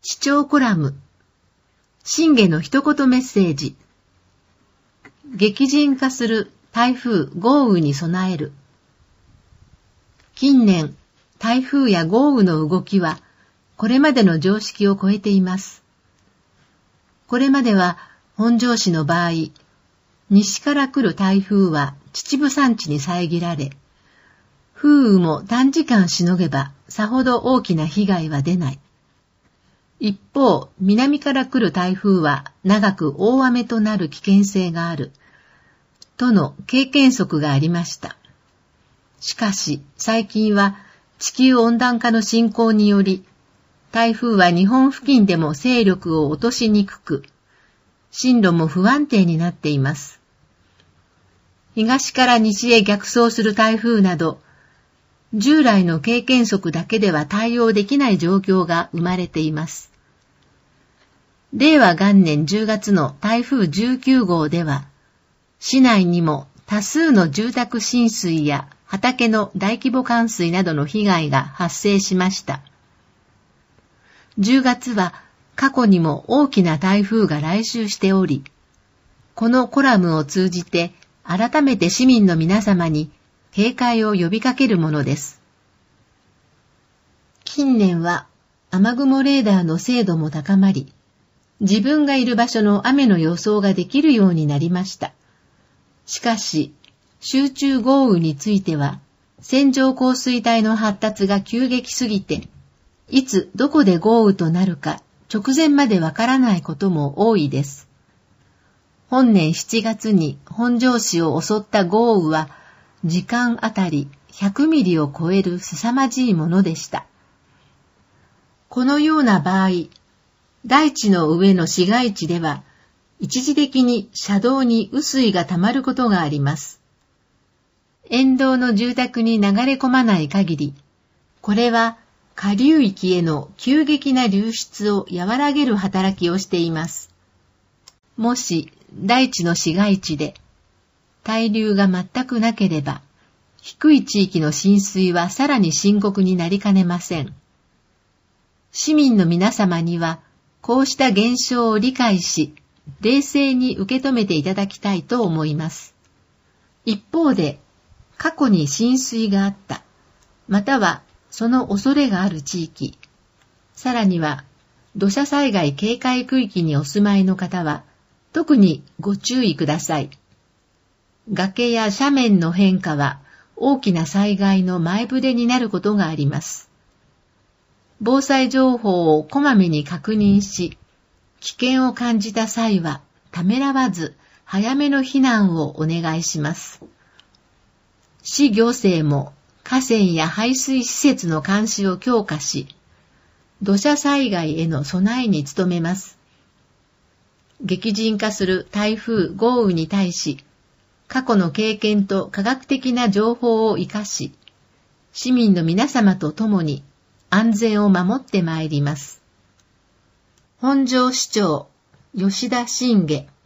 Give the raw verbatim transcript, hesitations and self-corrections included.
視聴コラム、信玄の一言メッセージ、激甚化する台風豪雨に備える。近年、台風や豪雨の動きは、これまでの常識を超えています。これまでは、本庄市の場合、西から来る台風は秩父山地に遮られ、風雨も短時間しのげばさほど大きな被害は出ない。一方、南から来る台風は長く大雨となる危険性がある、との経験則がありました。しかし、最近は地球温暖化の進行により、台風は日本付近でも勢力を落としにくく、進路も不安定になっています。東から西へ逆走する台風など、従来の経験則だけでは対応できない状況が生まれています。令和元年じゅうがつの台風じゅうきゅうごうでは、市内にも多数の住宅浸水や畑の大規模冠水などの被害が発生しました。じゅうがつは過去にも大きな台風が来襲しており、このコラムを通じて改めて市民の皆様に警戒を呼びかけるものです。近年は雨雲レーダーの精度も高まり、自分がいる場所の雨の予想ができるようになりました。しかし、集中豪雨については、線状降水帯の発達が急激すぎて、いつどこで豪雨となるか直前までわからないことも多いです。本年しちがつに本庄市を襲った豪雨は、時間あたりひゃくミリを超える凄まじいものでした。このような場合、大地の上の市街地では、一時的に車道に雨水が溜まることがあります。沿道の住宅に流れ込まない限り、これは下流域への急激な流出を和らげる働きをしています。もし大地の市街地で対流が全くなければ、低い地域の浸水はさらに深刻になりかねません。市民の皆様には、こうした現象を理解し、冷静に受け止めていただきたいと思います。一方で、過去に浸水があった、またはその恐れがある地域、さらには土砂災害警戒区域にお住まいの方は、特にご注意ください。崖や斜面の変化は大きな災害の前触れになることがあります。防災情報をこまめに確認し、危険を感じた際はためらわず早めの避難をお願いします。市行政も河川や排水施設の監視を強化し、土砂災害への備えに努めます。激甚化する台風豪雨に対し、過去の経験と科学的な情報を生かし、市民の皆様と共に安全を守ってまいります。本庄市長、吉田信玄。